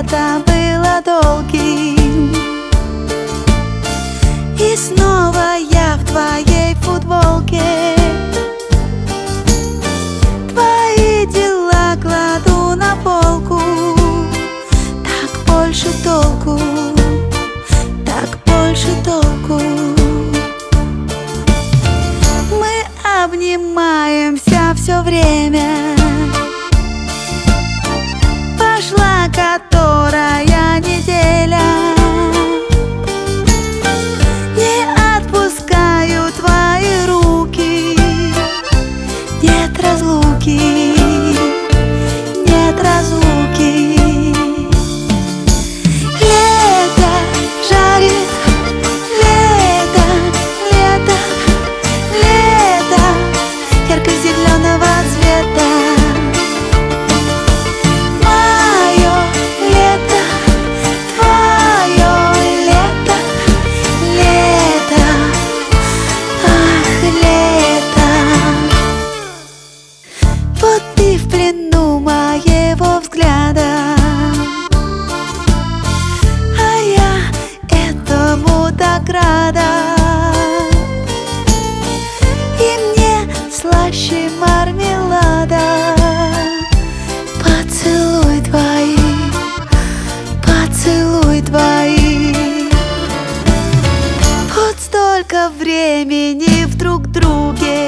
лето было долгим, и снова я в твоей футболке. Твои дела кладу на полку. Так больше толку, так больше толку. Мы обнимаемся все время. Пошла которая неделя. Не отпускаю твои руки. Нет разлуки, нет разлуки. Лето жарит, лето, лето, лето ярко-зеленого цвета. Мое лето, твое лето, лето, ах, лето. Вот ты в плену моего взгляда, а я этому так рада. И мне слаще мармелада. Поцелуй твои, поцелуй твои. Вот столько времени в друг друге.